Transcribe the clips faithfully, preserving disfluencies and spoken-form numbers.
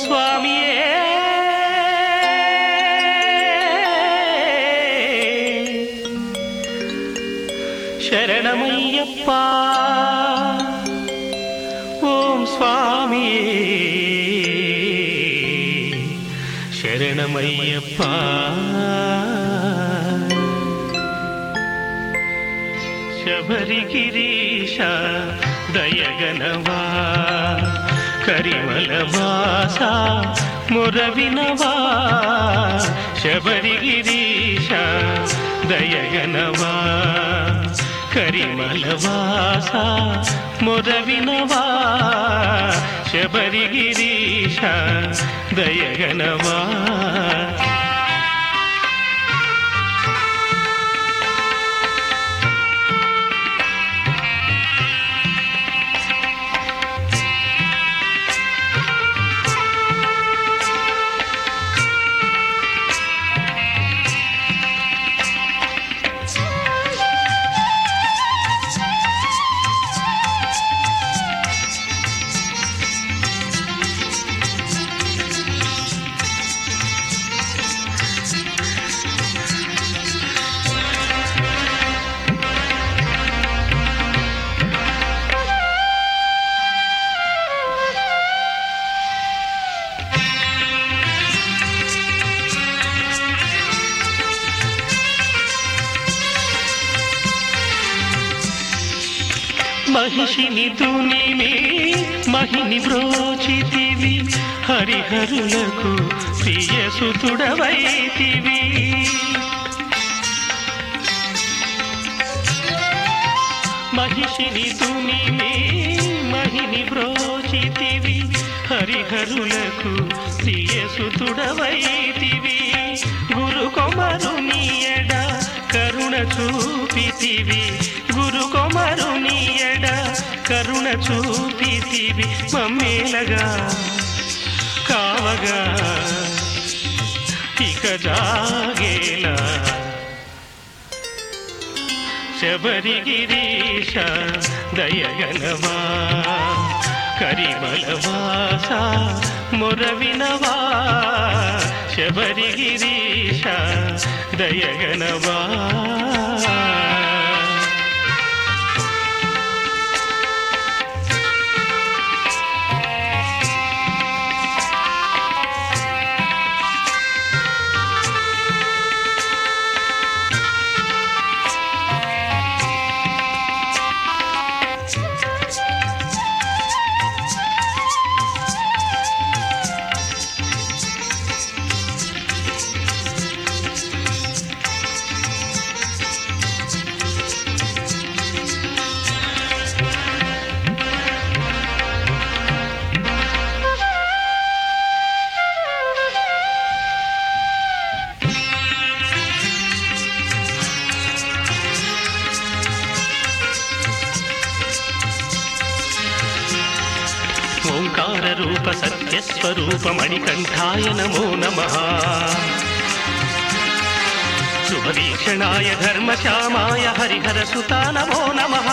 స్వామియే శరణమయ్యప్ప ఓం స్వామియే శరణమయ్యప్ప శబరిగిరీశ దయగనవా కరిమలవాస మురవినవా శబరిగిరీశ దయగనవా కరిమలవాస మురవినవా శబరిగిరీశ దయగనవా మహిషిని తునిమి మహిని బ్రోచితివి హరిహరులకు ప్రియసుతుడవైతివి మహిషిని తునిమి మహిని బ్రోచితివి హరిహరులకు ప్రియసుతుడవైతివి గురు కొమరుని ఎడ కరుణ చూపితివి గురు కొమరుని ఎడ కరుణ చూపితివి మమ్మేలగా కావగా ఇక జాగేలా శబరిగిరీశ దయగనవా కరిమలవాస మురవినవా శబరిగిరీశ దయగనవా ఓంకార రూప సత్యస్వరూప మణికంఠాయ నమో నమః శుభవీక్షణాయ ధర్మశ్యామాయ హరిహరసుతా నమో నమః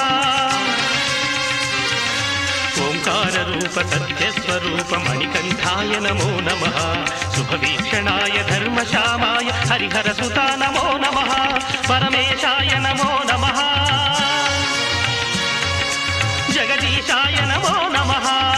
ఓంకార రూప సత్యస్వరూప మణికంఠాయ నమో నమః శుభవీక్షణాయ ధర్మశ్యామాయ హరిహరసుతా నమో నమః పరమేశాయ నమో నమః జగదీశాయ నమో నమః